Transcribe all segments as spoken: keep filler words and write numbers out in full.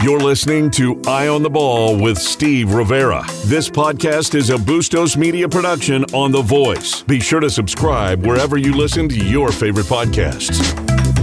You're listening to Eye on the Ball with Steve Rivera. This podcast is a Bustos Media production on The Voice. Be sure to subscribe wherever you listen to your favorite podcasts.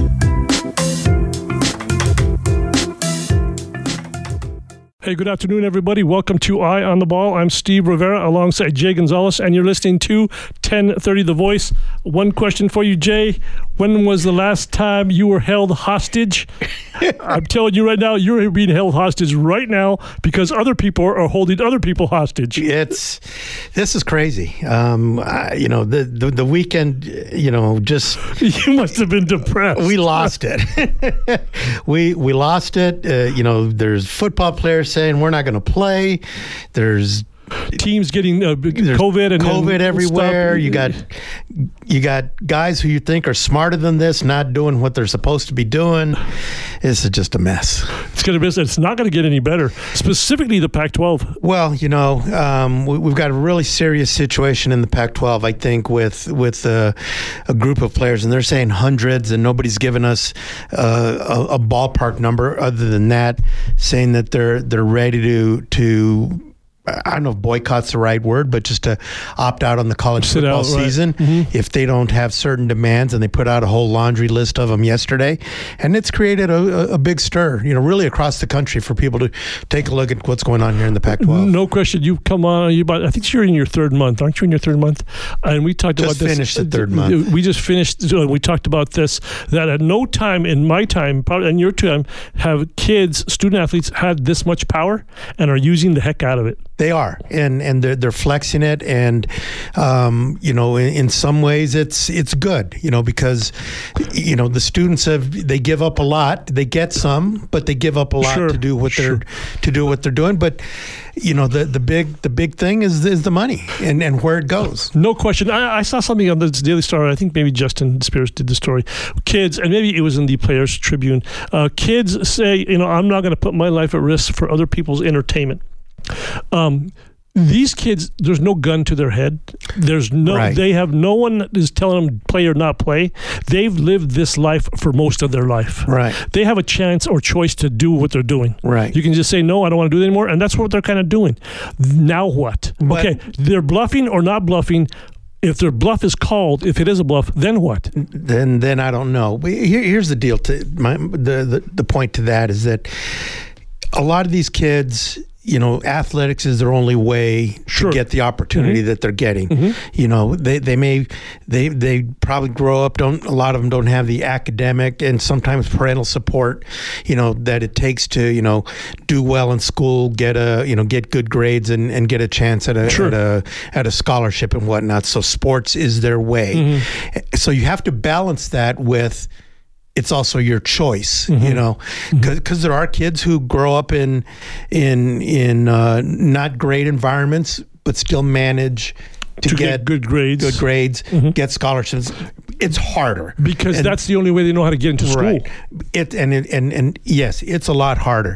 Hey, good afternoon, everybody. Welcome to Eye on the Ball. I'm Steve Rivera alongside Jay Gonzalez, and you're listening to ten thirty The Voice. One question for you, Jay. When was the last time you were held hostage? I'm telling you right now, you're being held hostage right now because other people are holding other people hostage. It's this is crazy. Um, I, you know, the, the the weekend. You know, just you must have been depressed. We lost it. we we lost it. Uh, you know, there's football players saying we're not going to play. There's teams getting uh, COVID and COVID everywhere. Stuff. You got you got guys who you think are smarter than this, not doing what they're supposed to be doing. This is just a mess. It's going to be. It's not going to get any better. Specifically, the Pac twelve. Well, you know, um, we, we've got a really serious situation in the Pac twelve. I think with with uh, a group of players, and they're saying hundreds, and nobody's given us uh, a, a ballpark number other than that, saying that they're they're ready to to. I don't know if boycott's the right word, but just to opt out on the college Sit football out, right. season mm-hmm. if they don't have certain demands, and they put out a whole laundry list of them yesterday. And it's created a, a big stir, you know, really across the country for people to take a look at what's going on here in the Pac twelve. No question. You come on, you about, I think you're in your third month. Aren't you in your third month? And we talked just about this. Just finished the third month. We just finished, we talked about this, that at no time in my time, probably in your time, have kids, student athletes had this much power and are using the heck out of it. They are, and and they're, they're flexing it, and um, you know, in, in some ways, it's it's good, you know, because you know the students have they give up a lot, they get some, but they give up a lot sure, to do what sure. they're to do what they're doing. But you know, the the big the big thing is is the money and, and where it goes. No question. I, I saw something on the Daily Star. I think maybe Justin Spears did the story. Kids, and maybe it was in the Players Tribune. Uh, kids say, you know, I'm not going to put my life at risk for other people's entertainment. Um, these kids, there's no gun to their head. There's no, right. They have no one that is telling them play or not play. They've lived this life for most of their life. Right. They have a chance or choice to do what they're doing. Right. You can just say, no, I don't want to do it anymore. And that's what they're kind of doing. Now what? But, okay. They're bluffing or not bluffing. If their bluff is called, if it is a bluff, then what? Then, then I don't know. Here, here's the deal. To my, the, the, the point to that is that a lot of these kids, you know, athletics is their only way sure. to get the opportunity mm-hmm. that they're getting. Mm-hmm. You know, they, they may, they they probably grow up, don't, a lot of them don't have the academic and sometimes parental support, you know, that it takes to, you know, do well in school, get a, you know, get good grades and, and get a chance at a, sure. at a, at a scholarship and whatnot. So sports is their way. Mm-hmm. So you have to balance that with, it's also your choice, mm-hmm. you know, because mm-hmm. there are kids who grow up in in in uh, not great environments, but still manage to, to get, get good grades, good grades, mm-hmm. get scholarships. It's harder because and, that's the only way they know how to get into school. Right. It and and and, and yes, it's a lot harder.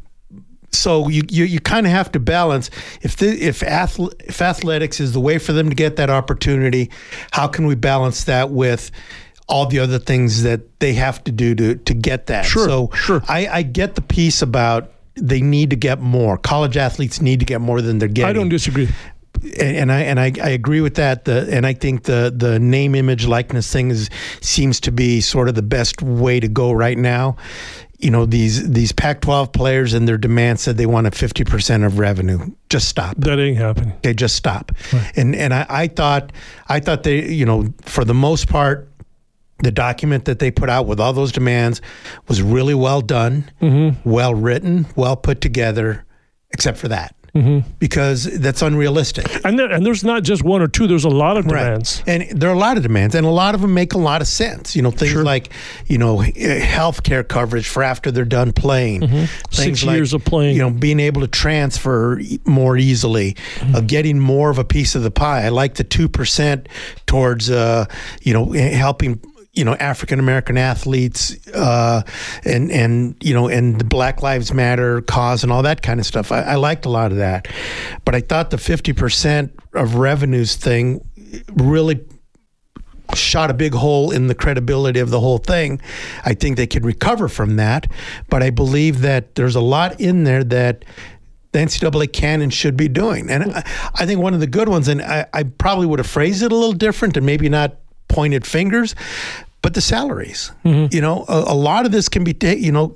So you you, you kind of have to balance if the, if athle- if athletics is the way for them to get that opportunity, how can we balance that with all the other things that they have to do to, to get that. Sure, so sure. I, I get the piece about they need to get more. College athletes need to get more than they're getting. I don't disagree. And, and I and I, I agree with that. The and I think the the name, image, likeness thing is seems to be sort of the best way to go right now. You know, these these Pac twelve players and their demand said they wanted fifty percent of revenue. Just stop. That ain't happening. Okay, just stop. Right. And and I, I thought I thought they, you know, for the most part, the document that they put out with all those demands was really well done, mm-hmm. well written, well put together, except for that. Mm-hmm. Because that's unrealistic. And there, and there's not just one or two, there's a lot of demands. Right. And there are a lot of demands, and a lot of them make a lot of sense. You know, things sure. like, you know, health care coverage for after they're done playing. Mm-hmm. Six like, years of playing. You know, being able to transfer more easily, mm-hmm. uh, getting more of a piece of the pie. I like the two percent towards, uh, you know, helping you know, African American athletes, uh, and and you know, and the Black Lives Matter cause and all that kind of stuff. I, I liked a lot of that, but I thought the fifty percent of revenues thing really shot a big hole in the credibility of the whole thing. I think they could recover from that, but I believe that there's a lot in there that the N C double A can and should be doing. And I, I think one of the good ones, and I, I probably would have phrased it a little different and maybe not pointed fingers, but the salaries. Mm-hmm. You know, a, a lot of this can be, ta- you know,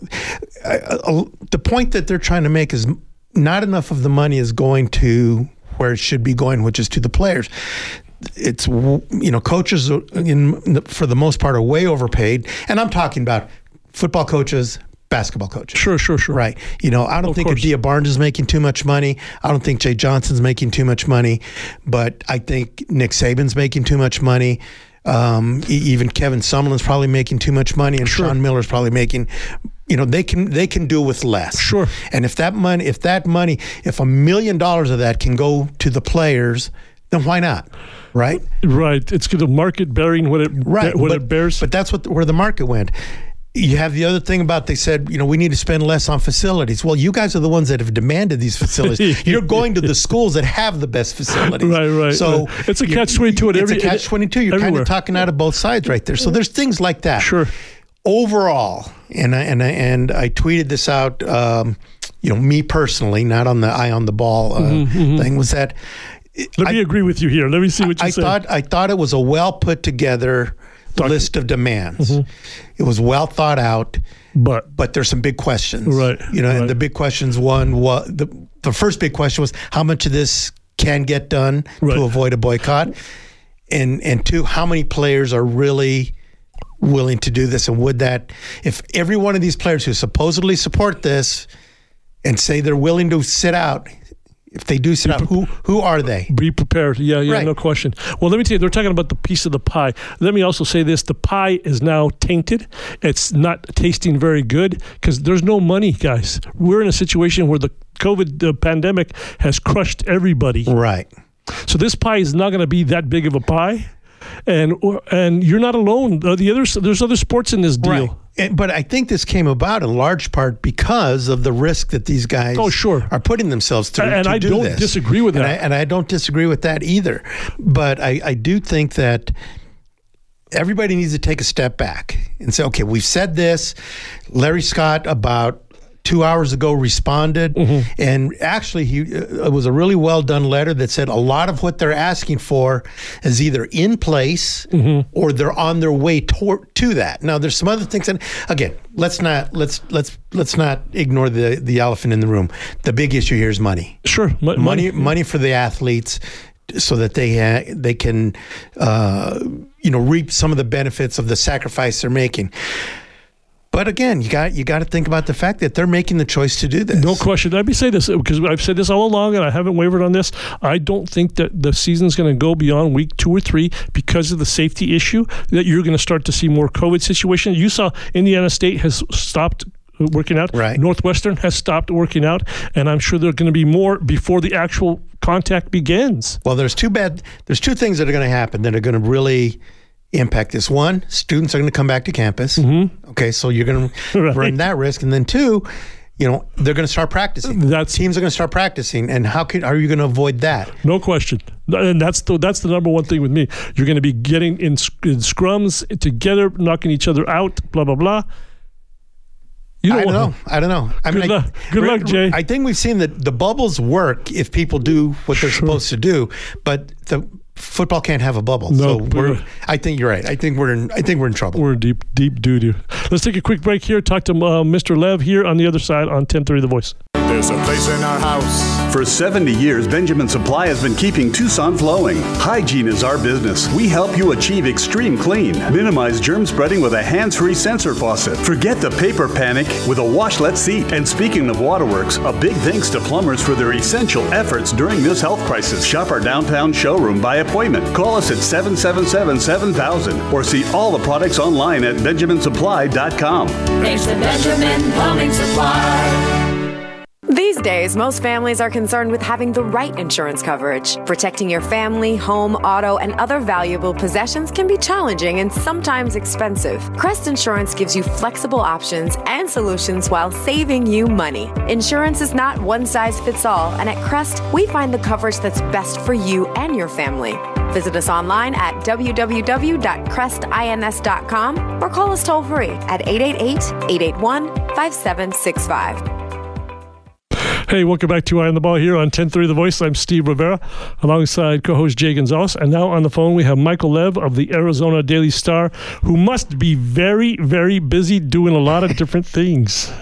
a, a, the point that they're trying to make is not enough of the money is going to where it should be going, which is to the players. It's, you know, coaches in, for the most part are way overpaid. And I'm talking about football coaches, basketball coaches. Sure, sure, sure. Right. You know, I don't of think course. Adia Barnes is making too much money. I don't think Jay Johnson's making too much money. But I think Nick Saban's making too much money. Um, e- even Kevin Summerlin's probably making too much money. And Sure. Sean Miller's probably making, you know, they can they can do with less. Sure. And if that money, if that money, if a million dollars of that can go to the players, then why not? Right? Right. It's the market bearing what it Right. what but, it bears. But that's what where the market went. You have the other thing about they said, you know, we need to spend less on facilities. Well, you guys are the ones that have demanded these facilities. You're going to the schools that have the best facilities. Right, right. So right. It's a you- catch twenty-two. It's every, a catch twenty-two. You're kind everywhere. of talking out of both sides right there. So there's things like that. Sure. Overall, and I, and I, and I tweeted this out, um, you know, me personally, not on the eye on the ball uh, Mm-hmm, mm-hmm. thing, was that Let I, me agree with you here. Let me see what you I say. thought I thought it was a well put together Doc- list of demands. Mm-hmm. It was well thought out. but But there's some big questions, Right, You know, right. and the big questions. One, what the the first big question was how much of this can get done Right. to avoid a boycott, and and two, how many players are really willing to do this, and would that, if every one of these players who supposedly support this and say they're willing to sit out, if they do sit out, who who are they? be prepared. Yeah, yeah, Right. no question. Well, let me tell you, they're talking about the piece of the pie. Let me also say this. The pie is now tainted. It's not tasting very good because there's no money, guys. We're in a situation where the COVID uh, pandemic has crushed everybody. Right. So this pie is not going to be that big of a pie. And or, and you're not alone. Uh, the other there's other sports in this deal. Right. And, but I think this came about in large part because of the risk that these guys Oh, sure. are putting themselves through And to I do don't this. disagree with and that. I, and I don't disagree with that either. But I, I do think that everybody needs to take a step back and say, okay, we've said this. Larry Scott about two hours ago responded, Mm-hmm. and actually he uh, it was a really well done letter that said a lot of what they're asking for is either in place Mm-hmm. or they're on their way to, to that. Now there's some other things, and again, let's not let's let's let's not ignore the the elephant in the room. The big issue here is money. Sure, mo- Money money for the athletes, so that they ha- they can uh, you know reap some of the benefits of the sacrifice they're making. But again, you got you got to think about the fact that they're making the choice to do this. No question. Let me say this, because I've said this all along and I haven't wavered on this. I don't think that the season's going to go beyond week two or three because of the safety issue, that you're going to start to see more COVID situations. You saw Indiana State has stopped working out. Right. Northwestern has stopped working out. And I'm sure there are going to be more before the actual contact begins. Well, there's two bad. There's two things that are going to happen that are going to really impact this. One, students are going to come back to campus. Mm-hmm. Okay, so you're going to Right. run that risk, and then two, you know, they're going to start practicing. That's- Teams are going to start practicing, and how can are you going to avoid that? No question. And that's the that's the number one thing with me. You're going to be getting in, in scrums together, knocking each other out, blah, blah, blah. You I don't want- know. I don't know. I Good mean, luck. I, Good luck, Jay. I think we've seen that the bubbles work if people do what they're Sure. supposed to do, but the football can't have a bubble. No, so we're. but- I think you're right. I think we're in. I think we're in trouble. We're in deep, deep doo-doo. Let's take a quick break here. Talk to uh, Mister Lev here on the other side on ten thirty The Voice. There's a place in our house. For seventy years, Benjamin Supply has been keeping Tucson flowing. Hygiene is our business. We help you achieve extreme clean. Minimize germ spreading with a hands-free sensor faucet. Forget the paper panic with a washlet seat. And speaking of waterworks, a big thanks to plumbers for their essential efforts during this health crisis. Shop our downtown showroom by appointment. Call us at seven seven seven, seven thousand or see all the products online at benjamin supply dot com. Thanks to Benjamin Plumbing Supply. These days, most families are concerned with having the right insurance coverage. Protecting your family, home, auto, and other valuable possessions can be challenging and sometimes expensive. Crest Insurance gives you flexible options and solutions while saving you money. Insurance is not one size fits all, and at Crest, we find the coverage that's best for you and your family. Visit us online at w w w dot crest ins dot com or call us toll free at eight eight eight, eight eight one, five seven six five. Hey, welcome back to Eye on the Ball here on ten thirty The Voice. I'm Steve Rivera alongside co-host Jay Gonzalez. And now on the phone we have Michael Lev of the Arizona Daily Star, who must be very, very busy doing a lot of different things.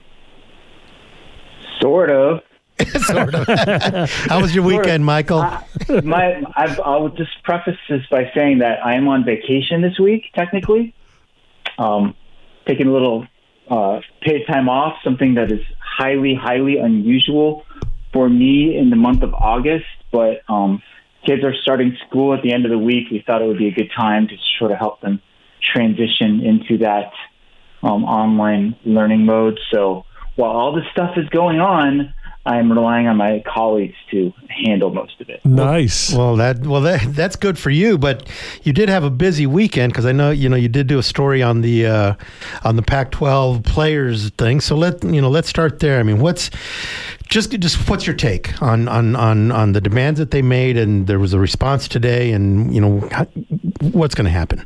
Sort of. sort of. How was your weekend, Michael? Uh, my, I've, I'll just preface this by saying that I am on vacation this week, technically. Um, taking a little uh, paid time off, something that is highly, highly unusual for me in the month of August. But um, kids are starting school at the end of the week. We thought it would be a good time to sort of help them transition into that um, online learning mode. So while all this stuff is going on, I'm relying on my colleagues to handle most of it. Nice. Well, that well that that's good for you, but you did have a busy weekend because I know you know you did do a story on the uh, on the Pac twelve players thing. So let you know let's start there. I mean, what's just just what's your take on on on on the demands that they made, and there was a response today, and you know how, what's going to happen?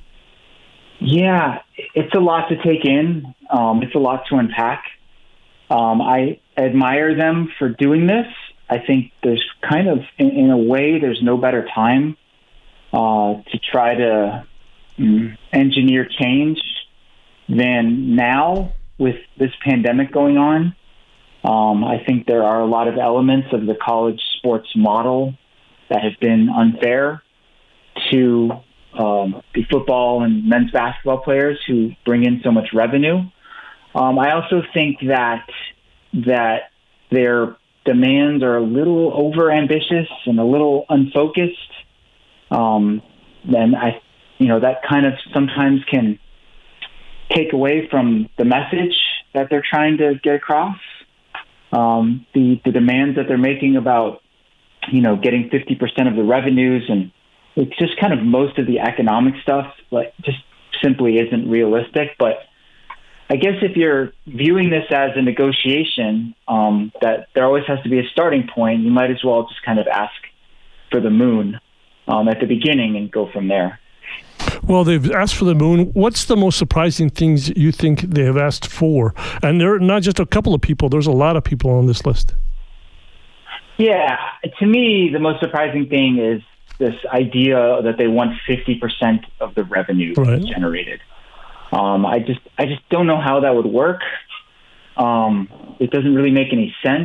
Yeah, it's a lot to take in. Um, it's a lot to unpack. Um, I admire them for doing this. I think there's kind of, in, in a way, there's no better time uh, to try to mm, engineer change than now with this pandemic going on. Um, I think there are a lot of elements of the college sports model that have been unfair to um, the football and men's basketball players who bring in so much revenue. Um, I also think that that their demands are a little overambitious and a little unfocused. Um, and I, you know, that kind of sometimes can take away from the message that they're trying to get across. Um, the, the demands that they're making about, you know, getting fifty percent of the revenues, and it's just kind of most of the economic stuff, like just simply isn't realistic. But I guess if you're viewing this as a negotiation, um, that there always has to be a starting point, you might as well just kind of ask for the moon um, at the beginning and go from there. Well, they've asked for the moon. What's the most surprising things you think they have asked for? And there are not just a couple of people. There's a lot of people on this list. Yeah. To me, the most surprising thing is this idea that they want fifty percent of the revenue right. generated. Um, I just I just don't know how that would work. Um, it doesn't really make any sense.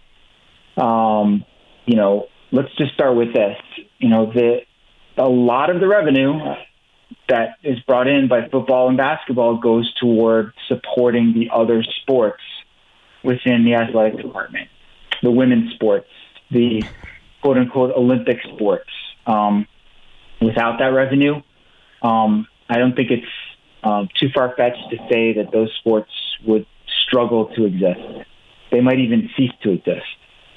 Um, you know, let's just start with this. You know, the a lot of the revenue that is brought in by football and basketball goes toward supporting the other sports within the athletic department, the women's sports, the quote-unquote Olympic sports. Um, without that revenue, um, I don't think it's Um, too far-fetched to say that those sports would struggle to exist. They might even cease to exist.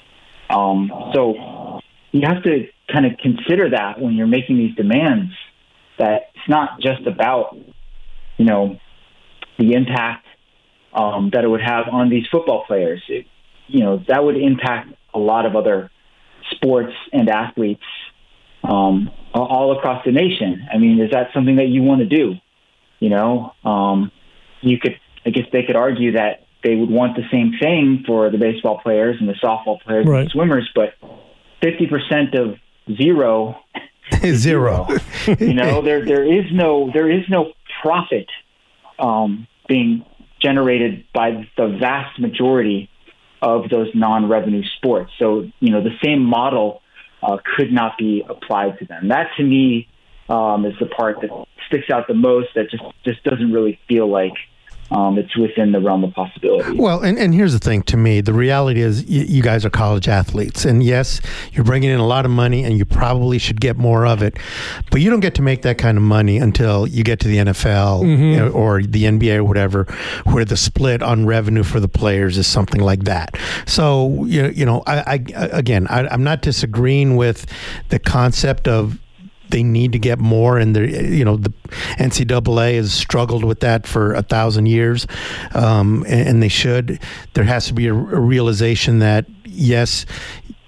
Um, so you have to kind of consider that when you're making these demands, that it's not just about, you know, the impact um, that it would have on these football players. It, you know, that would impact a lot of other sports and athletes um, all across the nation. I mean, is that something that you want to do? You know, um, you could, I guess they could argue that they would want the same thing for the baseball players and the softball players right. and the swimmers, but fifty percent of zero is zero. You know, there there is no there is no profit um, being generated by the vast majority of those non-revenue sports. So, you know, the same model uh, could not be applied to them. That, to me, Um, is the part that sticks out the most, that just, just doesn't really feel like um, it's within the realm of possibility. Well, and, and here's the thing to me. The reality is you, you guys are college athletes. And yes, you're bringing in a lot of money and you probably should get more of it. But you don't get to make that kind of money until you get to the N F L mm-hmm. or the N B A or whatever, where the split on revenue for the players is something like that. So, you know, you know I, I again, I, I'm not disagreeing with the concept of they need to get more, and you know the N C double A has struggled with that for a thousand years, um, and, and they should. There has to be a, a realization that yes,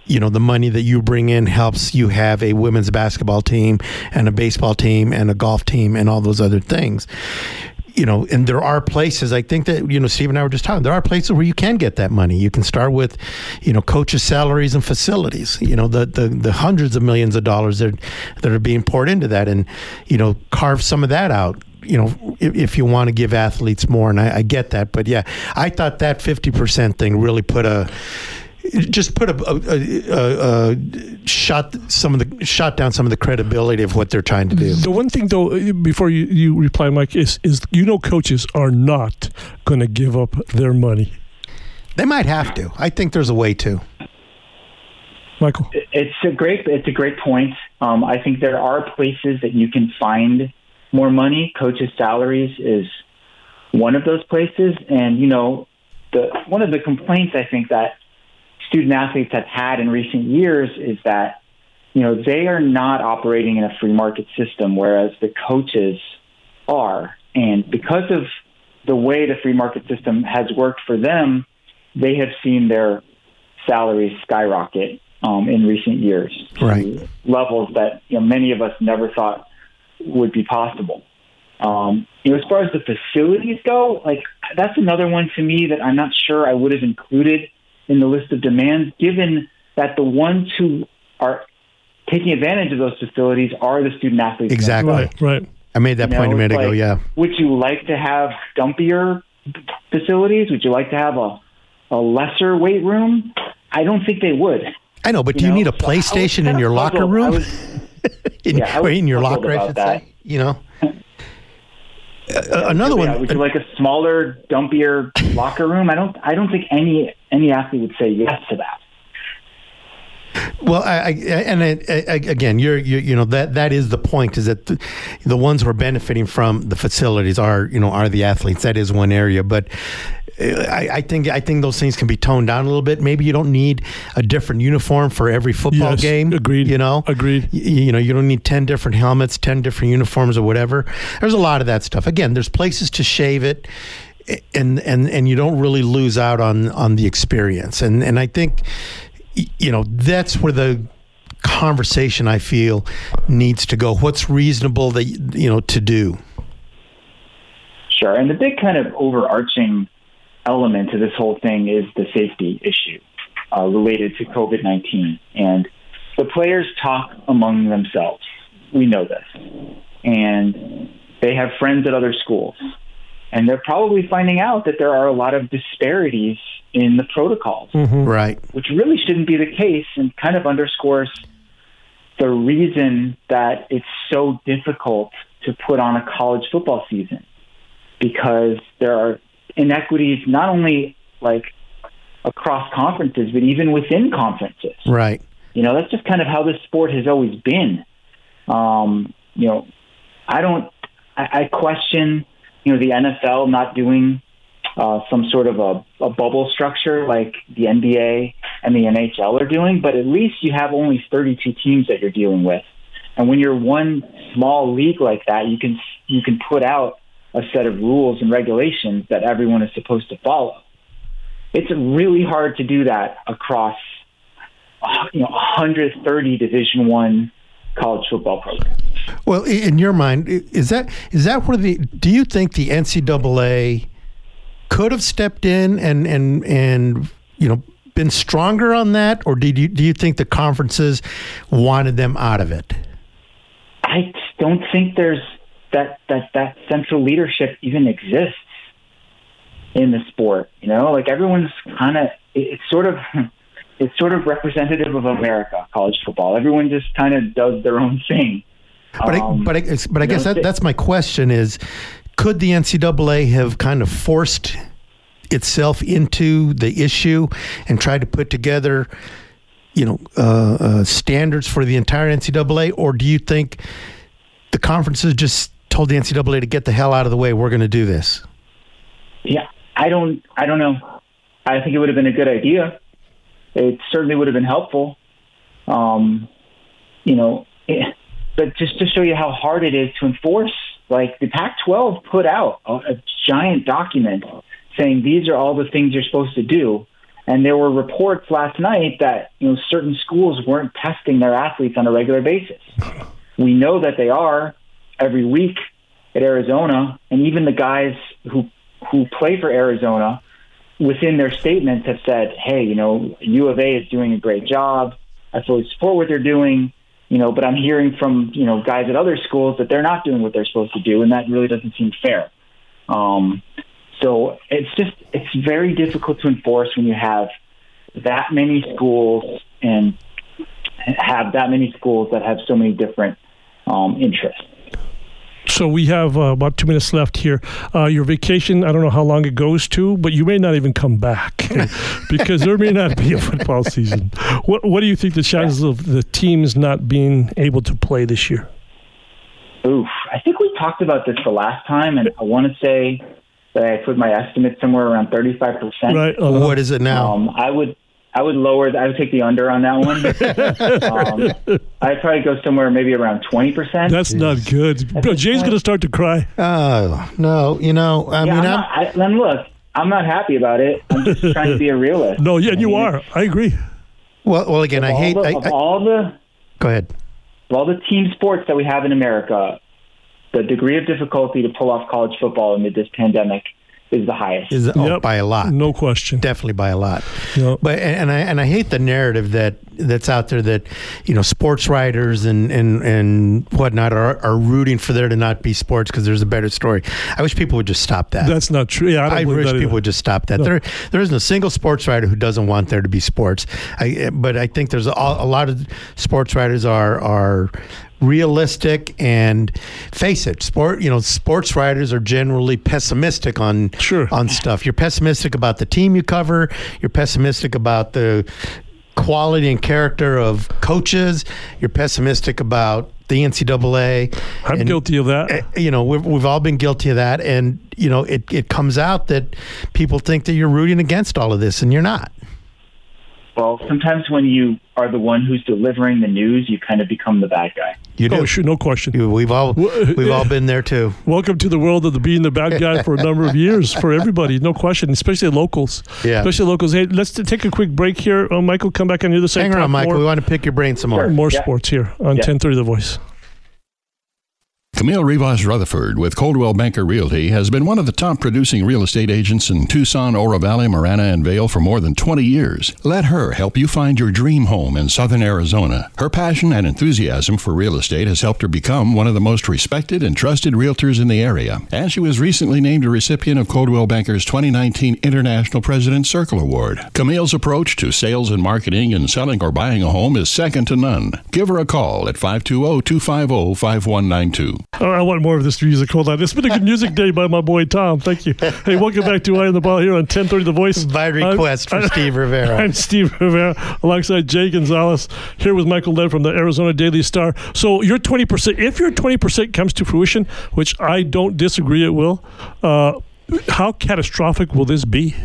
you know, the money that you bring in helps you have a women's basketball team and a baseball team and a golf team and all those other things. You know, and there are places, I think that, you know, Steve and I were just talking, there are places where you can get that money. You can start with, you know, coaches' salaries and facilities, you know, the the, the hundreds of millions of dollars that, that are being poured into that, and, you know, carve some of that out, you know, if, if you want to give athletes more. And I, I get that. But, yeah, I thought that fifty percent thing really put a... just put a, a, a, a shot some of the shot down some of the credibility of what they're trying to do. The one thing, though, before you, you reply, Mike, is is you know coaches are not going to give up their money. They might have to. I think there's a way to. Michael, it's a great it's a great point. Um, I think there are places that you can find more money. Coaches' salaries is one of those places, and you know, the one of the complaints I think that student athletes have had in recent years is that, you know, they are not operating in a free market system, whereas the coaches are. And because of the way the free market system has worked for them, they have seen their salaries skyrocket um, in recent years. Right. To levels that, you know, many of us never thought would be possible. Um, you know, as far as the facilities go, like, that's another one to me that I'm not sure I would have included in the list of demands, given that the ones who are taking advantage of those facilities are the student athletes. Exactly. Right, right. I made that you point know, a minute like, ago, yeah. Would you like to have dumpier facilities? Would you like to have a, a lesser weight room? I don't think they would. I know, but you do you know? need a So PlayStation in your locker puzzled. room? Was, in, yeah, or in your locker, I about should that. say. You know? Uh, another yeah, one. Would you like a smaller, dumpier locker room? I don't. I don't think any any athlete would say yes to that. Well, I, I and I, I, again, you're, you you know that that is the point, is that the, the ones who are benefiting from the facilities are you know are the athletes. That is one area, but I, I think I think those things can be toned down a little bit. Maybe you don't need a different uniform for every football yes, game. Agreed. You know, agreed. You, you know, you don't need ten different helmets, ten different uniforms, or whatever. There's a lot of that stuff. Again, there's places to shave it, and and and you don't really lose out on on the experience. And and I think, you know, that's where the conversation, I feel, needs to go. What's reasonable that you know to do? Sure, and the big kind of overarching element to this whole thing is the safety issue uh, related to COVID nineteen. And the players talk among themselves. We know this. And they have friends at other schools. And they're probably finding out that there are a lot of disparities in the protocols. Mm-hmm. Right. Which really shouldn't be the case, and kind of underscores the reason that it's so difficult to put on a college football season. Because there are inequities not only like across conferences, but even within conferences. Right. You know, that's just kind of how this sport has always been. Um, you know, I don't, I, I question, you know, the N F L not doing uh, some sort of a, a bubble structure like the N B A and the N H L are doing, but at least you have only thirty-two teams that you're dealing with. And when you're one small league like that, you can, you can put out a set of rules and regulations that everyone is supposed to follow. It's really hard to do that across, you know, one hundred thirty Division One college football programs. Well, in your mind, is that is that where the? Do you think the N C double A could have stepped in and and and you know been stronger on that, or did you do you think the conferences wanted them out of it? I don't think there's that that that central leadership even exists in the sport. You know, like everyone's kind of it's sort of it's sort of representative of America, college football. Everyone just kind of does their own thing. But um, I, but I, but I guess that, that's my question: is could the N C double A have kind of forced itself into the issue and tried to put together, you know, uh, uh, standards for the entire N C double A, or do you think the conferences just told the N C double A to get the hell out of the way? We're going to do this. Yeah, I don't. I don't know. I think it would have been a good idea. It certainly would have been helpful. Um, you know, it, but just to show you how hard it is to enforce, like the Pac twelve put out a, a giant document saying these are all the things you're supposed to do, And there were reports last night that, you know, certain schools weren't testing their athletes on a regular basis. We know that they are every week at Arizona, and even the guys who who play for Arizona within their statements have said, hey, you know, U of A is doing a great job. I fully support what they're doing, you know, but I'm hearing from, you know, guys at other schools that they're not doing what they're supposed to do, and that really doesn't seem fair. Um, so it's just, it's very difficult to enforce when you have that many schools and have that many schools that have so many different um, interests. So we have uh, about two minutes left here. Uh, your vacation, I don't know how long it goes to, but you may not even come back because there may not be a football season. What What do you think the chances of the teams not being able to play this year? Oof, I think we talked about this the last time, and I want to say that I put my estimate somewhere around thirty-five percent. Right. Uh-huh. What is it now? Um, I would I would lower, I would take the under on that one. um, I'd probably go somewhere maybe around twenty percent. That's not good. Bro, Jay's going to start to cry. Oh, no. You know, I yeah, mean, I'm not, I, and look, I'm not happy about it. I'm just trying to be a realist. No, yeah, I you mean, are. I agree. Well, well, again, I hate. The, I, of I, all the, go ahead. Of all the team sports that we have in America, the degree of difficulty to pull off college football amid this pandemic is the highest. Is oh, yep. by a lot, no question. Definitely by a lot. Yep. But and, and I and I hate the narrative that that's out there that, you know, sports writers and and and whatnot are are rooting for there to not be sports because there's a better story. I wish people would just stop that. That's not true. Yeah, I, don't I believe wish that people either. would just stop that. No. There there isn't a single sports writer who doesn't want there to be sports. I, but I think there's a, a lot of sports writers are are. realistic, and face it, sport you know sports writers are generally pessimistic on sure. on stuff. You're pessimistic about the team you cover, you're pessimistic about the quality and character of coaches, you're pessimistic about the N C double A. I'm and, guilty of that. uh, you know we've, we've all been guilty of that, and you know it, it comes out that people think that you're rooting against all of this, and you're not. Well, sometimes when you are the one who's delivering the news, you kind of become the bad guy. You do. Oh, sure, no question. You, we've all we've all been there too. Welcome to the world of the being the bad guy for a number of years for everybody, no question, especially locals. Yeah, especially locals. Hey, let's t- take a quick break here. Uh, Michael, come back on the other side. Hang around, Michael. More, we want to pick your brain some more. more yeah. sports here on yeah. ten thirty The Voice. Camille Rivas Rutherford with Coldwell Banker Realty has been one of the top producing real estate agents in Tucson, Oro Valley, Marana, and Vail for more than twenty years. Let her help you find your dream home in southern Arizona. Her passion and enthusiasm for real estate has helped her become one of the most respected and trusted realtors in the area. And she was recently named a recipient of Coldwell Banker's twenty nineteen International President's Circle Award. Camille's approach to sales and marketing and selling or buying a home is second to none. Give her a call at five two zero, two five zero, five one nine two. Oh, I want more of this music. Hold on. It's been a good music day by my boy Tom. Thank you. Hey, welcome back to Eye on the Ball here on ten thirty The Voice. By request I'm, for Steve Rivera. I'm Steve Rivera alongside Jay Gonzalez here with Michael Led from the Arizona Daily Star. So your twenty percent, if your twenty percent comes to fruition, which I don't disagree it will, uh, how catastrophic will this be?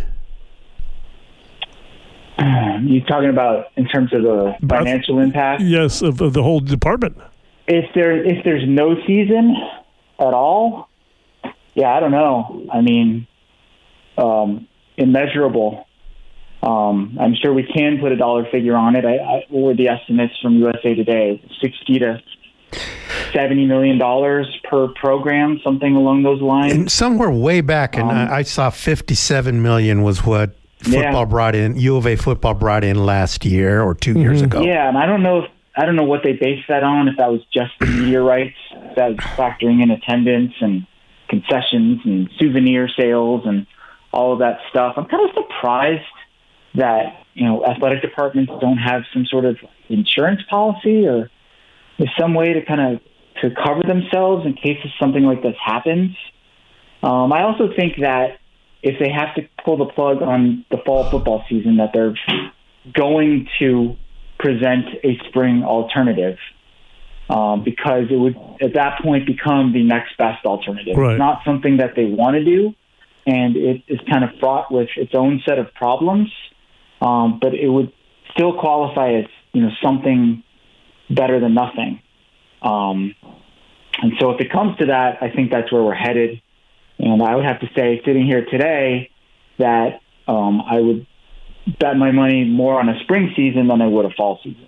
You're talking about in terms of the financial impact? Yes, of, of the whole department. If there if there's no season at all, yeah, I don't know. I mean, um, immeasurable. Um, I'm sure we can put a dollar figure on it. I, I, what were the estimates from U S A Today? Sixty to seventy million dollars per program, something along those lines. And somewhere way back, and um, I, I saw fifty-seven million was what football yeah. brought in. U of A football brought in last year or two mm-hmm. years ago. Yeah, and I don't know if. I don't know what they based that on, if that was just the media rights, if that was factoring in attendance and concessions and souvenir sales and all of that stuff. I'm kind of surprised that, you know, athletic departments don't have some sort of insurance policy or some way to kind of to cover themselves in case something like this happens. Um, I also think that if they have to pull the plug on the fall football season, that they're going to present a spring alternative um, because it would at that point become the next best alternative. Right. It's not something that they want to do, and it is kind of fraught with its own set of problems, um, but it would still qualify as, you know, something better than nothing. Um, and so if it comes to that, I think that's where we're headed. And I would have to say, sitting here today, that um, I would bet my money more on a spring season than I would a fall season.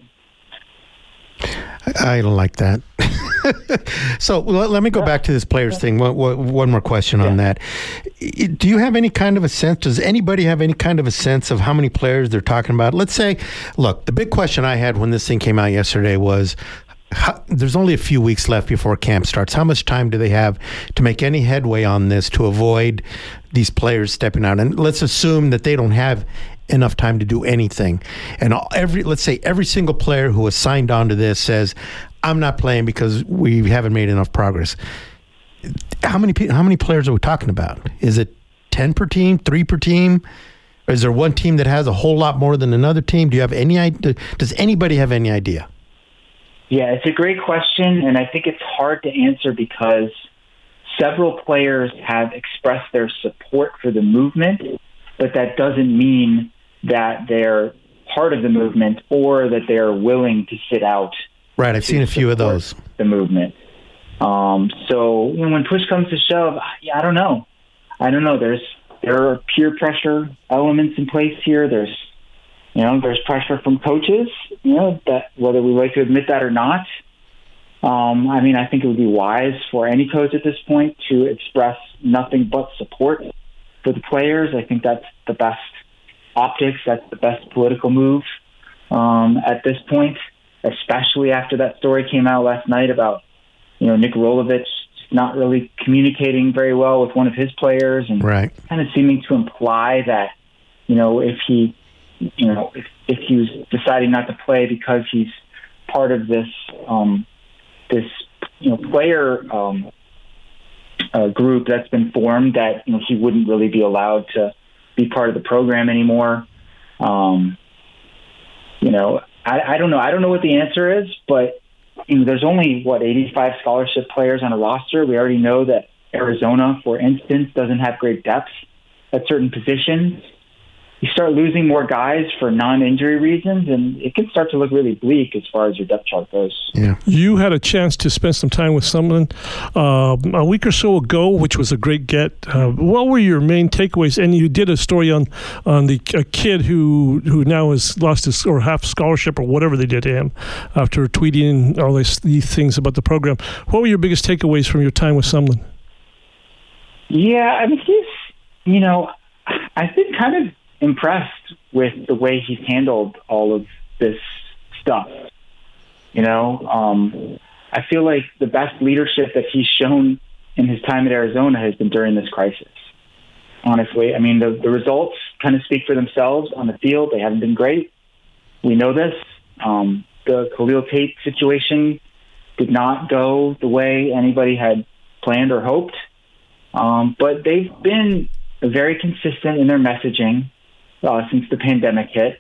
I don't like that. So let, let me go back to this players thing. One, one more question on that. Do you have any kind of a sense? Does anybody have any kind of a sense of how many players they're talking about? Let's say, look, the big question I had when this thing came out yesterday was, how, there's only a few weeks left before camp starts. How much time do they have to make any headway on this to avoid these players stepping out? And let's assume that they don't have enough time to do anything. And every, let's say every single player who has signed on to this says, I'm not playing because we haven't made enough progress. How many how many players are we talking about? Is it ten per team, three per team? Or is there one team that has a whole lot more than another team? Do you have any idea? Does anybody have any idea? Yeah, it's a great question, and I think it's hard to answer because several players have expressed their support for the movement, but that doesn't mean that they're part of the movement or that they're willing to sit out. Right, I've seen a few of those. The movement. Um, so you know, when push comes to shove, yeah, I don't know. I don't know. There's there are peer pressure elements in place here. There's you know there's pressure from coaches. You know that whether we like to admit that or not. Um, I mean, I think it would be wise for any coach at this point to express nothing but support for the players. I think that's the best optics. That's the best political move um, at this point. Especially after that story came out last night about, you know, Nick Rolovich not really communicating very well with one of his players and right. kind of seeming to imply that, you know, if he, you know, if, if he was deciding not to play because he's part of this, um, this, you know, player um, uh, group that's been formed, that, you know, he wouldn't really be allowed to be part of the program anymore. Um, you know, I, I don't know. I don't know what the answer is, but you know, there's only, what, eighty-five scholarship players on a roster. We already know that Arizona, for instance, doesn't have great depth at certain positions. You start losing more guys for non-injury reasons, and it can start to look really bleak as far as your depth chart goes. Yeah. You had a chance to spend some time with someone uh, a week or so ago, which was a great get. Uh, what were your main takeaways? And you did a story on on the a kid who who now has lost his or half scholarship or whatever they did to him after tweeting all these, these things about the program. What were your biggest takeaways from your time with Sumlin? Yeah, I mean, he's, you know, I've been kind of impressed with the way he's handled all of this stuff. You know, um, I feel like the best leadership that he's shown in his time at Arizona has been during this crisis. Honestly, I mean, the, the results kind of speak for themselves on the field. They haven't been great. We know this. Um, the Khalil Tate situation did not go the way anybody had planned or hoped. Um, but they've been very consistent in their messaging Uh, since the pandemic hit.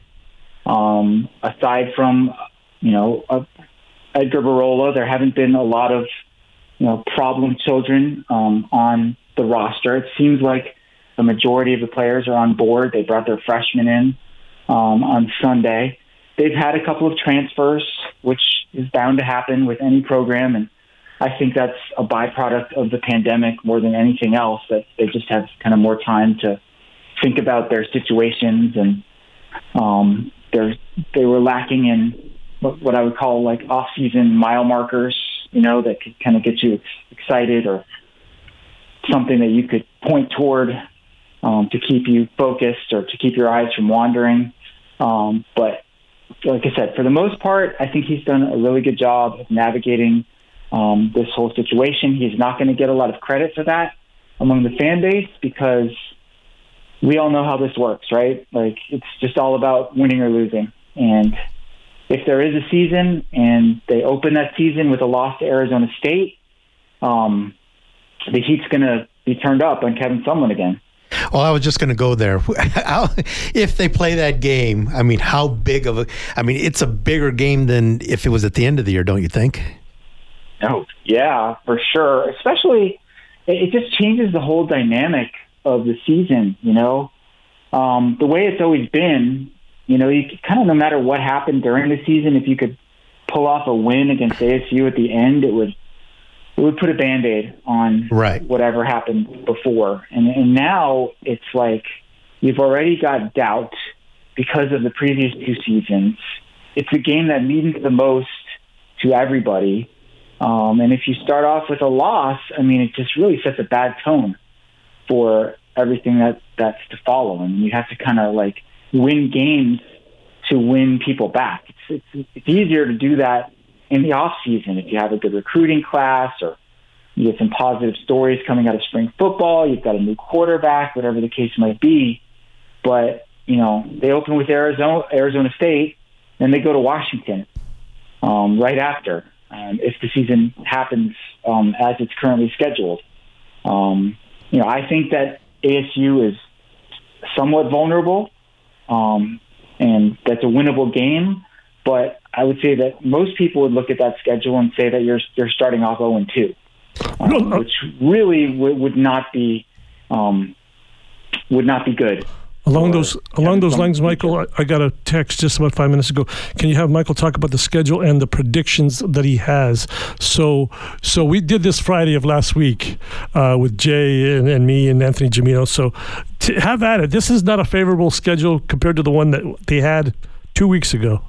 Um, aside from, you know, uh, Edgar Barola, there haven't been a lot of, you know, problem children um, on the roster. It seems like the majority of the players are on board. They brought their freshmen in um, on Sunday. They've had a couple of transfers, which is bound to happen with any program, and I think that's a byproduct of the pandemic more than anything else, that they just have kind of more time to think about their situations, and um, they're, they were lacking in what, what I would call like off-season mile markers, you know, that could kind of get you excited or something that you could point toward um, to keep you focused or to keep your eyes from wandering. Um, but like I said, for the most part, I think he's done a really good job of navigating um, this whole situation. He's not going to get a lot of credit for that among the fan base because we all know how this works, right? Like, it's just all about winning or losing. And if there is a season and they open that season with a loss to Arizona State, um, the heat's going to be turned up on Kevin Sumlin again. Well, I was just going to go there. If they play that game, I mean, how big of a, I mean, it's a bigger game than if it was at the end of the year, don't you think? Oh, yeah, for sure. Especially, it just changes the whole dynamic of the season, you know, um, the way it's always been. You know, you kind of, no matter what happened during the season, if you could pull off a win against A S U at the end, it would it would put a Band-Aid on right. whatever happened before. And, and now it's like you've already got doubt because of the previous two seasons. It's a game that means the most to everybody. Um, and if you start off with a loss, I mean, it just really sets a bad tone for everything that, that's to follow. And you have to kind of like win games to win people back. It's, it's, it's easier to do that in the off season if you have a good recruiting class or you get some positive stories coming out of spring football. You've got a new quarterback, whatever the case might be. But, you know, they open with Arizona, Arizona State, and they go to Washington um, right after. Um, if the season happens um, as it's currently scheduled. Um, you know, I think that A S U is somewhat vulnerable, um, and that's a winnable game. But I would say that most people would look at that schedule and say that you're you're starting off oh and two, um, which really w- would not be um, would not be good. Along those along those lines, Michael, I, I got a text just about five minutes ago. Can you have Michael talk about the schedule and the predictions that he has? So so we did this Friday of last week uh, with Jay and, and me and Anthony Gimino. So to have at it. This is not a favorable schedule compared to the one that they had two weeks ago.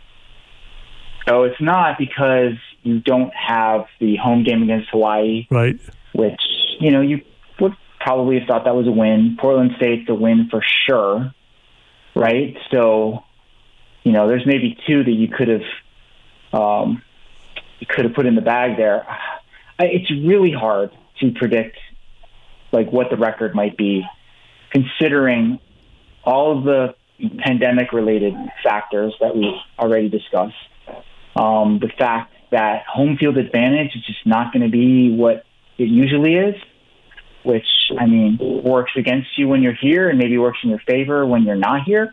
No, it's not, because you don't have the home game against Hawaii. Right. Which, you know, you would probably have thought that was a win. Portland State's a win for sure, right? So, you know, there's maybe two that you could have um, you could have put in the bag there. I, it's really hard to predict, like, what the record might be, considering all of the pandemic-related factors that we've already discussed. Um, the fact that home field advantage is just not going to be what it usually is, which, I mean, works against you when you're here and maybe works in your favor when you're not here.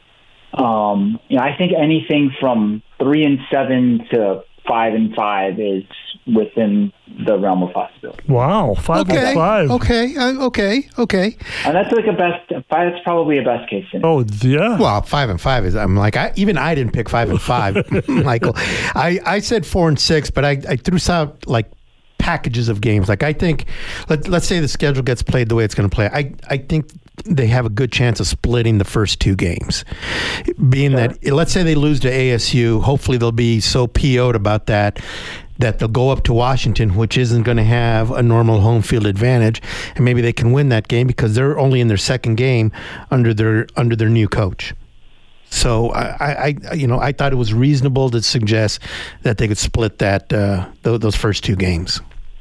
Um, you know, I think anything from three and seven to five and five is within the realm of possibility. Wow, five okay. and five. Okay, uh, okay, okay. And that's like a best. Five, that's probably a best case scenario. Oh yeah. Well, five and five is. I'm like, I, even I didn't pick five and five, Michael. I, I said four and six, but I, I threw out like packages of games. Like I think, let let's say the schedule gets played the way it's going to play. I I think they have a good chance of splitting the first two games. Being sure. that, let's say they lose to A S U, hopefully they'll be so P O'd about that that they'll go up to Washington, which isn't going to have a normal home field advantage, and maybe they can win that game because they're only in their second game under their under their new coach. So I, I you know, I thought it was reasonable to suggest that they could split that uh, th- those first two games.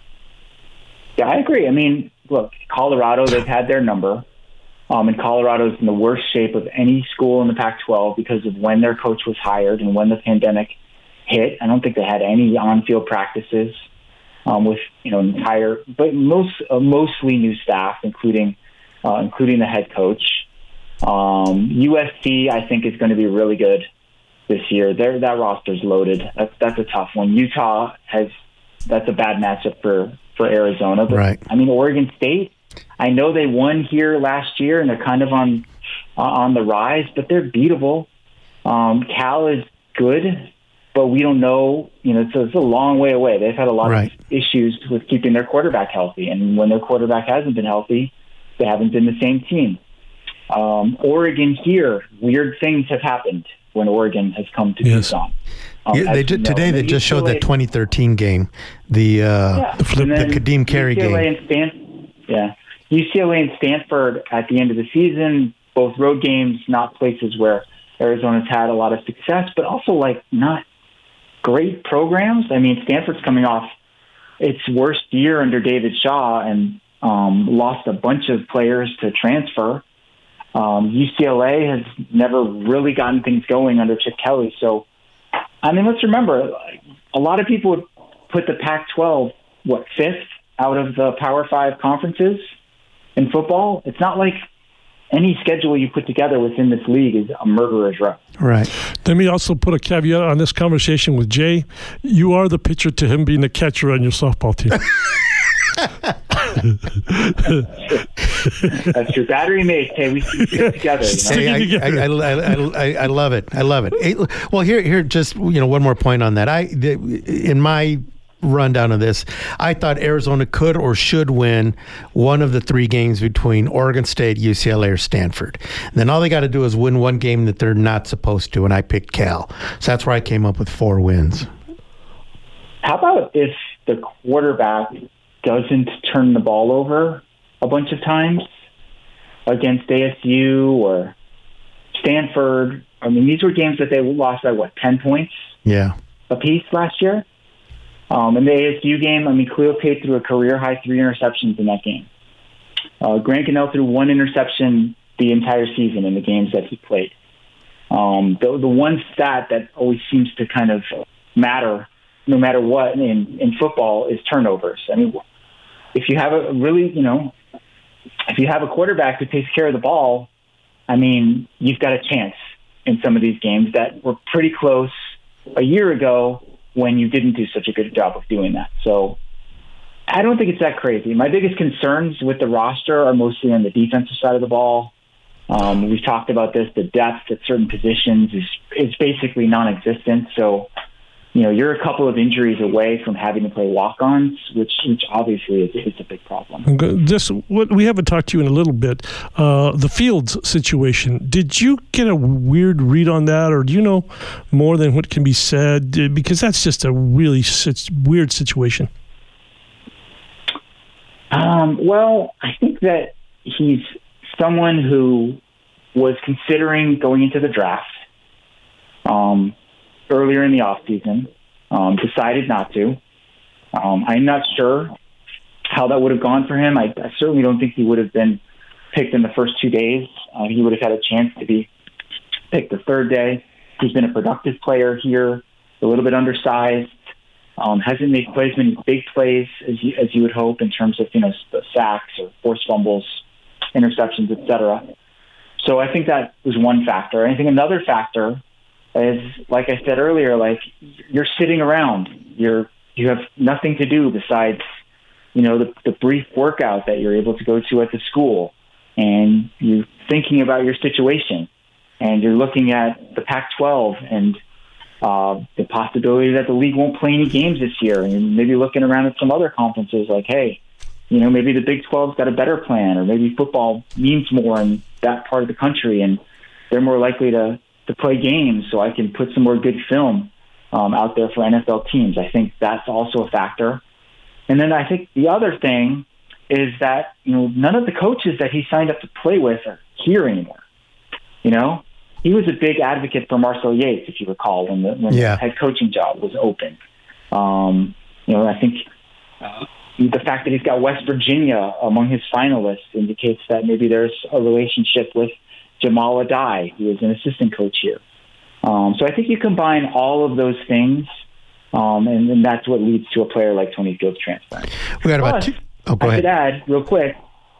Yeah, I agree. I mean, look, Colorado, they've had their number. Um, and Colorado's in the worst shape of any school in the Pac twelve because of when their coach was hired and when the pandemic hit. I don't think they had any on-field practices um, with, you know, entire, but most uh, mostly new staff, including uh, including the head coach. Um, U S C, I think, is going to be really good this year. Their that roster's loaded. That's that's a tough one. Utah has that's a bad matchup for for Arizona. But, right. I mean, Oregon State. I know they won here last year, and they're kind of on uh, on the rise, but they're beatable. Um, Cal is good, but we don't know. You know, it's a, it's a long way away. They've had a lot right. of issues with keeping their quarterback healthy, and when their quarterback hasn't been healthy, they haven't been the same team. Um, Oregon here, weird things have happened when Oregon has come to yes. Tucson. Um, yeah, they just, today they just showed that twenty thirteen game, the uh, yeah. the, flip, the Kadeem Carey game. And Stan- yeah. U C L A and Stanford at the end of the season, both road games, not places where Arizona's had a lot of success, but also like not great programs. I mean, Stanford's coming off its worst year under David Shaw and um, lost a bunch of players to transfer. Um, U C L A has never really gotten things going under Chip Kelly. So, I mean, let's remember, a lot of people would put the Pac twelve, what, fifth out of the Power Five conferences in football. It's not like any schedule you put together within this league is a murderer's row. Right. Let me also put a caveat on this conversation with Jay. You are the pitcher to him being the catcher on your softball team. That's true. Battery mates. Hey, we stick together. You know? Hey, I, I, I, I, I love it. I love it. Hey, well, here, here, just you know, one more point on that. I, the, in my rundown of this. I thought Arizona could or should win one of the three games between Oregon State, U C L A, or Stanford. And then all they got to do is win one game that they're not supposed to, and I picked Cal. So that's where I came up with four wins. How about if the quarterback doesn't turn the ball over a bunch of times against A S U or Stanford? I mean, these were games that they lost by, what, ten points? Yeah. Apiece last year? Um, in the A S U game, I mean, Khalil Tate threw a career-high three interceptions in that game. Uh, Grant Gunnell threw one interception the entire season in the games that he played. Um, the, the one stat that always seems to kind of matter, no matter what, in, in football is turnovers. I mean, if you have a really, you know, if you have a quarterback who takes care of the ball, I mean, you've got a chance in some of these games that were pretty close a year ago when you didn't do such a good job of doing that. So I don't think it's that crazy. My biggest concerns with the roster are mostly on the defensive side of the ball. Um, we've talked about this. The depth at certain positions is is basically non-existent. So, you know, you're a couple of injuries away from having to play walk-ons, which, which obviously is, is a big problem. This, what we haven't talked to you in a little bit, uh, the Fields situation. Did you get a weird read on that, or do you know more than what can be said? Because that's just a really sit- weird situation. Um, well, I think that he's someone who was considering going into the draft. Um earlier in the offseason, um, decided not to. Um, I'm not sure how that would have gone for him. I, I certainly don't think he would have been picked in the first two days. Uh, he would have had a chance to be picked the third day. He's been a productive player here, a little bit undersized, um, hasn't made quite as many big plays as you, as you would hope in terms of, you know, sacks or forced fumbles, interceptions, et cetera. So I think that was one factor. I think another factor is, like I said earlier, like you're sitting around, you're you have nothing to do besides, you know, the, the brief workout that you're able to go to at the school, and you're thinking about your situation, and you're looking at the Pac twelve and uh, the possibility that the league won't play any games this year, and maybe looking around at some other conferences like, hey, you know, maybe the Big twelve's got a better plan, or maybe football means more in that part of the country, and they're more likely to to play games, so I can put some more good film um, out there for N F L teams. I think that's also a factor. And then I think the other thing is that, you know, none of the coaches that he signed up to play with are here anymore. You know, he was a big advocate for Marcel Yates, if you recall, when the, when yeah. the head coaching job was open. Um, you know, I think uh, the fact that he's got West Virginia among his finalists indicates that maybe there's a relationship with Jamal Adai, who is an assistant coach here. Um, so I think you combine all of those things, um, and, and that's what leads to a player like Tony Fields transferring. We got about Plus, two. Oh, go I ahead. should add, real quick,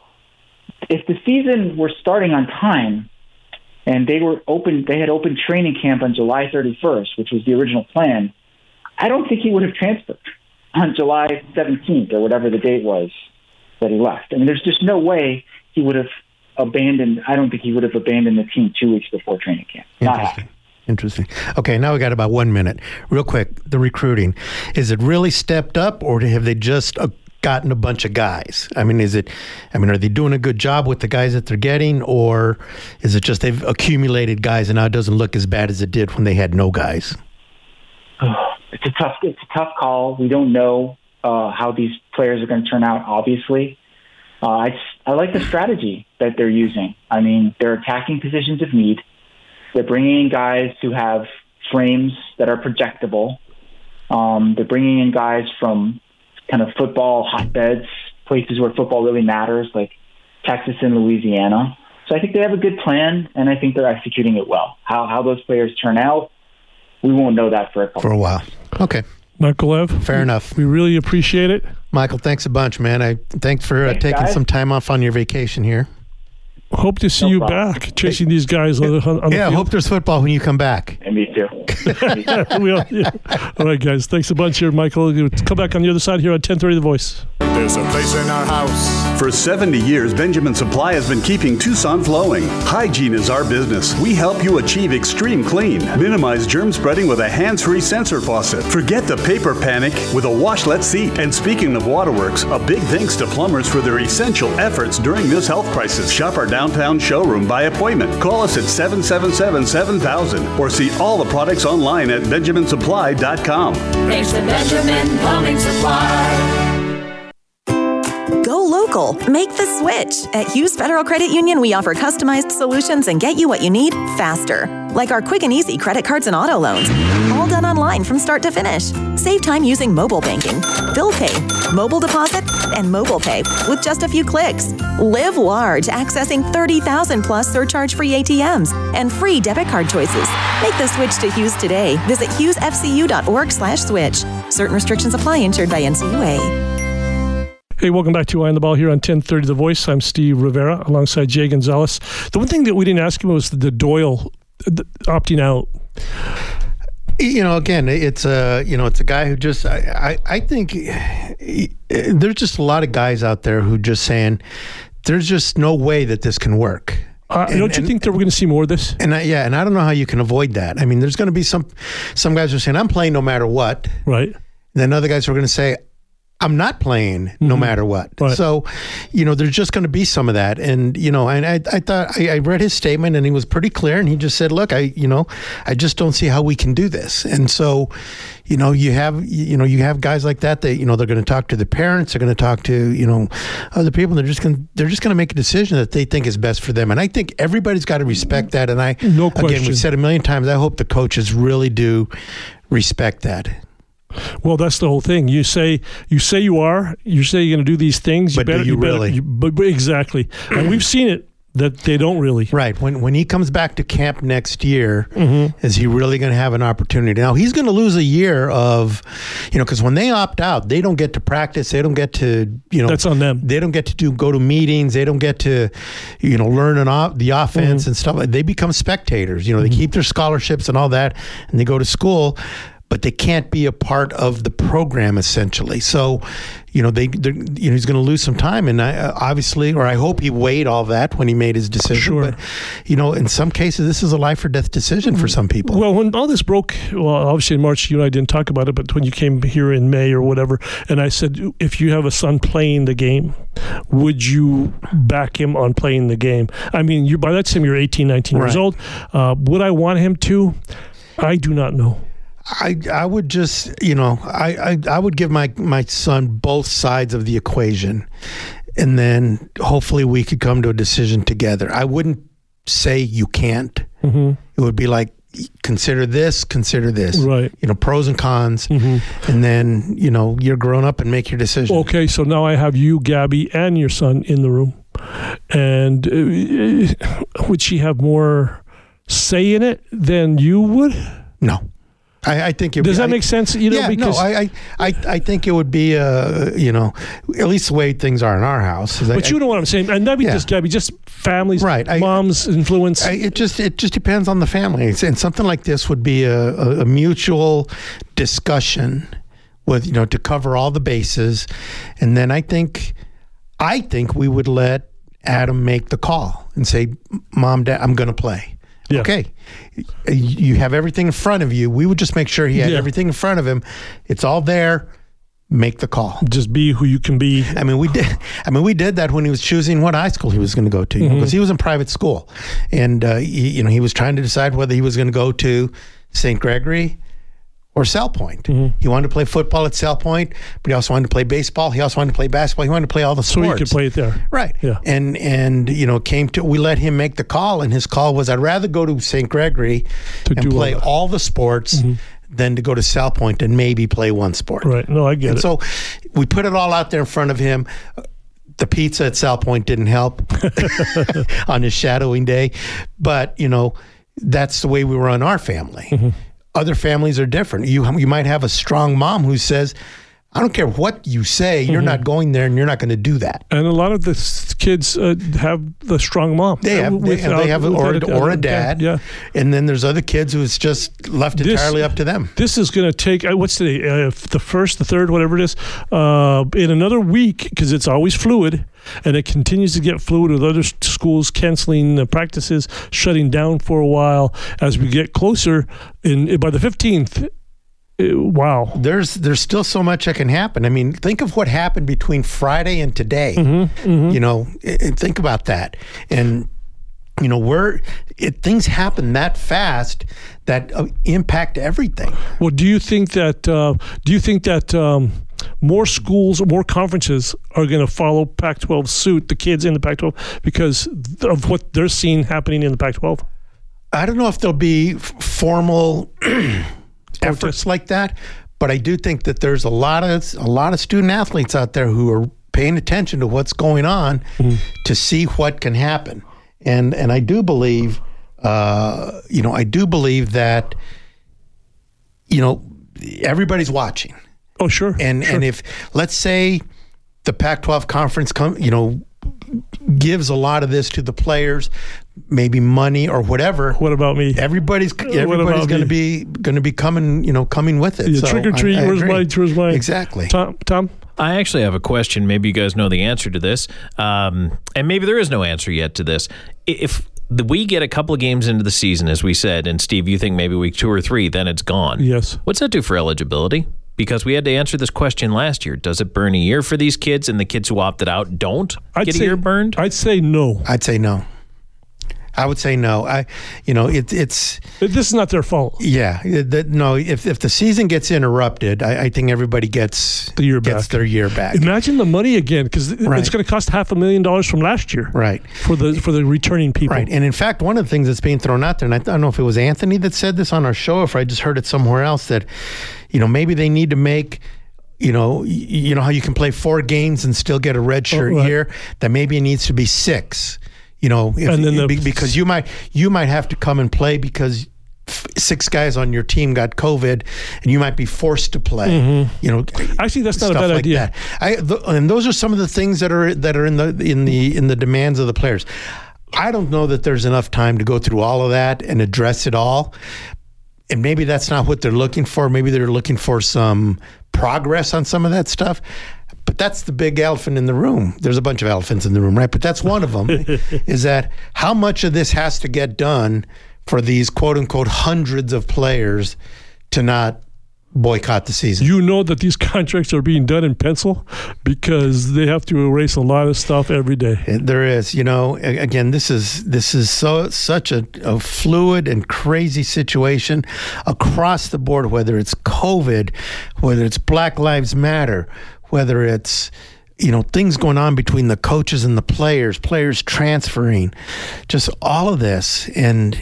if the season were starting on time and they were open, they had opened training camp on July thirty-first, which was the original plan, I don't think he would have transferred on July seventeenth or whatever the date was that he left. I mean, there's just no way he would have abandoned. I don't think he would have abandoned the team two weeks before training camp. Not Interesting. Interesting. Okay, now we got about one minute. Real quick, the recruiting. Is it really stepped up, or have they just uh, gotten a bunch of guys? I mean, is it, I mean, are they doing a good job with the guys that they're getting, or is it just they've accumulated guys and now it doesn't look as bad as it did when they had no guys? It's a tough, it's a tough call. We don't know uh, how these players are going to turn out, obviously. Uh, I, just, I like the strategy that they're using. I mean, they're attacking positions of need. They're bringing in guys who have frames that are projectable. Um, they're bringing in guys from kind of football hotbeds, places where football really matters, like Texas and Louisiana. So I think they have a good plan, and I think they're executing it well. How how those players turn out, we won't know that for a couple For a while. Okay. Michael Lev. Fair we, enough. We really appreciate it. Michael, thanks a bunch, man. I Thanks for uh, Thanks, taking guys. some time off on your vacation here. Hope to see No you problem. back chasing these guys on the, on the Yeah, I field. hope there's football when you come back. It me too. Me too. we all, yeah. All right, guys. Thanks a bunch here, Michael. Come back on the other side here at ten thirty The Voice. There's a place in our house. For seventy years, Benjamin Supply has been keeping Tucson flowing. Hygiene is our business. We help you achieve extreme clean. Minimize germ spreading with a hands-free sensor faucet. Forget the paper panic with a washlet seat. And speaking of waterworks, a big thanks to plumbers for their essential efforts during this health crisis. Shop our downtown showroom by appointment. Call us at seven seven seven, seven thousand or see all the products online at benjamin supply dot com. Thanks to Benjamin Plumbing Supply. Go local. Make the switch. At Hughes Federal Credit Union, we offer customized solutions and get you what you need faster. Like our quick and easy credit cards and auto loans. All done online from start to finish. Save time using mobile banking, bill pay, mobile deposit, and mobile pay with just a few clicks. Live large, accessing thirty thousand plus surcharge-free A T Ms and free debit card choices. Make the switch to Hughes today. Visit hughes f c u dot org slash switch. Certain restrictions apply, insured by N C U A. Hey, welcome back to Eye on the Ball here on ten thirty The Voice. I'm Steve Rivera alongside Jay Gonzalez. The one thing that we didn't ask him was the Doyle the, opting out. You know, again, it's a you know, it's a guy who just I, I, I think he, there's just a lot of guys out there who just saying there's just no way that this can work. Uh, and, don't you and, think that we're going to see more of this? And I, yeah, and I don't know how you can avoid that. I mean, there's going to be some some guys who are saying I'm playing no matter what, right? And then other guys who are going to say I'm not playing no mm-hmm. matter what. Right. So, you know, there's just going to be some of that. And, you know, and I, I thought I, I read his statement and he was pretty clear. And he just said, look, I, you know, I just don't see how we can do this. And so, you know, you have, you know, you have guys like that, that, you know, they're going to talk to the parents, they're going to talk to, you know, other people. And they're just going to, they're just going to make a decision that they think is best for them. And I think everybody's got to respect that. And I, no question. Again, we've said a million times, I hope the coaches really do respect that. Well, that's the whole thing. You say you say you are. You say you're going to do these things. You but better, do you, you better, really? You, but, but exactly. And we've seen it that they don't really. Right. When when he comes back to camp next year, mm-hmm. is he really going to have an opportunity? Now, he's going to lose a year of, you know, because when they opt out, they don't get to practice. They don't get to, you know. That's on them. They don't get to do go to meetings. They don't get to, you know, learn an op, the offense mm-hmm. and stuff. They become spectators. You know, they mm-hmm. keep their scholarships and all that, and they go to school. But they can't be a part of the program essentially. So, you know, they, you know, he's going to lose some time, and I, uh, obviously, or I hope he weighed all that when he made his decision. Sure. But, you know, in some cases, this is a life or death decision for some people. Well, when all this broke, well, obviously in March, you and I didn't talk about it, but when you came here in May or whatever, and I said, if you have a son playing the game, would you back him on playing the game? I mean, you by that time you're eighteen, nineteen right. years old. Uh, would I want him to? I do not know. I I would just, you know, I, I, I would give my, my son both sides of the equation, and then hopefully we could come to a decision together. I wouldn't say you can't. Mm-hmm. It would be like, consider this, consider this. Right. You know, pros and cons. Mm-hmm. And then, you know, you're grown up and make your decision. Okay, so now I have you, Gabby, and your son in the room. And uh, would she have more say in it than you would? No. I, I think it does that I, make sense? You know, yeah, because no, I, I, I think it would be, uh, you know, at least the way things are in our house. But I, you know what I'm saying, and that'd be yeah. just Gabby, just families, right? I, mom's influence. I, it just it just depends on the family, and something like this would be a, a, a mutual discussion with, you know, to cover all the bases, and then I think, I think we would let Adam make the call and say, "Mom, Dad, I'm going to play." Yeah. Okay, you have everything in front of you. We would just make sure he had yeah. everything in front of him. It's all there. Make the call. Just be who you can be. I mean, we did. I mean, we did that when he was choosing what high school he was going to go to, because mm-hmm. he was in private school, and uh, he, you know, he was trying to decide whether he was going to go to Saint Gregory or Sal Point. Mm-hmm. He wanted to play football at Sal Point, but he also wanted to play baseball. He also wanted to play basketball. He wanted to play all the sports. So he could play it there. Right. Yeah. And, and you know, came to, we let him make the call, and his call was, I'd rather go to Saint Gregory to and play all, all the sports mm-hmm. than to go to Sal Point and maybe play one sport. Right. No, I get and it. So we put it all out there in front of him. The pizza at Sal Point didn't help on his shadowing day, but, you know, that's the way we run our family. Mm-hmm. Other families are different. You you might have a strong mom who says, I don't care what you say, you're Mm-hmm. not going there and you're not going to do that. And a lot of the s- kids uh, have the strong mom. They have, they, Without- they have a, or, without or a dad. Yeah. And then there's other kids who it's just left This- entirely up to them. This is going to take, uh, what's today, uh, the first, the third, whatever it is, uh, in another week, because it's always fluid, and it continues to get fluid with other s- schools canceling uh, practices, shutting down for a while. As we get closer, in by the fifteenth, uh, wow. There's there's still so much that can happen. I mean, think of what happened between Friday and today. Mm-hmm, You know, and think about that. And you know, we're it, things happen that fast that uh, impact everything. Well, do you think that, uh, do you think that um, more schools, more conferences are going to follow Pac twelve suit, the kids in the Pac twelve, because of what they're seeing happening in the Pac twelve? I don't know if there'll be f- formal efforts like that, but I do think that there's a lot of a lot of student athletes out there who are paying attention to what's going on Mm-hmm. to see what can happen. And and I do believe, uh, you know, I do believe that, you know, everybody's watching. Oh, sure. And sure. and if let's say the Pac twelve conference come, you know, gives a lot of this to the players, maybe money or whatever. What about me? Everybody's everybody's going to be going to be coming, you know, coming with it. Yeah, So trick or I- treat. I Where's agree. mine? Where's mine? Exactly. Tom. Tom. I actually have a question. Maybe you guys know the answer to this, um, and maybe there is no answer yet to this. If the, we get a couple of games into the season, as we said, and Steve, you think maybe week two or three, then it's gone. Yes. What's that do for eligibility? Because we had to answer this question last year. Does it burn a year for these kids, and the kids who opted out don't I'd get say, a year burned? I'd say no. I'd say no. I would say no. I, you know, it, it's This is not their fault. yeah. It, that, no, if if the season gets interrupted, I, I think everybody gets The year gets back. their year back. Imagine the money again, because Right. it's going to cost half a million dollars from last year. Right. For the for the returning people. Right. And in fact, one of the things that's being thrown out there, and I don't know if it was Anthony that said this on our show, or if I just heard it somewhere else, that, you know, maybe they need to make, you know, y- you know how you can play four games and still get a red shirt right. year, that maybe it needs to be six. You know, if, And then the- be- because you might you might have to come and play because f- six guys on your team got COVID, and you might be forced to play. You know, Actually, that's not a stuff bad like idea. that. I th- and those are some of the things that are that are in the in the in the demands of the players. I don't know that there's enough time to go through all of that and address it all. And maybe that's not what they're looking for. Maybe they're looking for some progress on some of that stuff. But that's the big elephant in the room. There's a bunch of elephants in the room, right? But that's one of them, is that how much of this has to get done for these quote unquote hundreds of players to not boycott the season. You know that these contracts are being done in pencil because they have to erase a lot of stuff every day. And there is, you know, a- again, this is this is so such a, a fluid and crazy situation across the board, whether it's COVID, whether it's Black Lives Matter, whether it's, you know, things going on between the coaches and the players, players transferring, just all of this. And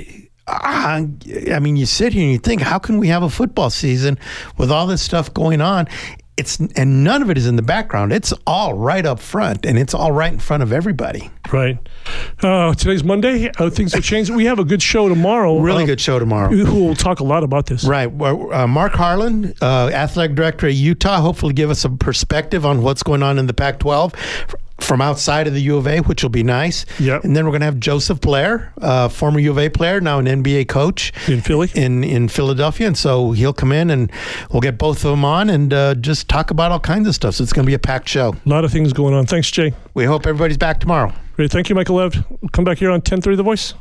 I, I mean, you sit here and you think, how can we have a football season with all this stuff going on? It's and none of it is in the background. It's all right up front, and it's all right in front of everybody. Right. Uh, today's Monday. Uh, things have changed. We have a good show tomorrow. Really uh, good show tomorrow. Who will talk a lot about this. Right. Well, uh, Mark Harlan, uh, athletic director at Utah, hopefully give us some perspective on what's going on in the Pac twelve from outside of the U of A, which will be nice. Yep. And then we're going to have Joseph Blair, uh, former U of A player, now an N B A coach. In Philly? In, in Philadelphia. And so he'll come in and we'll get both of them on and uh, just talk about all kinds of stuff. So it's going to be a packed show. A lot of things going on. Thanks, Jay. We hope everybody's back tomorrow. Great. Thank you, Michael Lev. Come back here on ten thirty The Voice.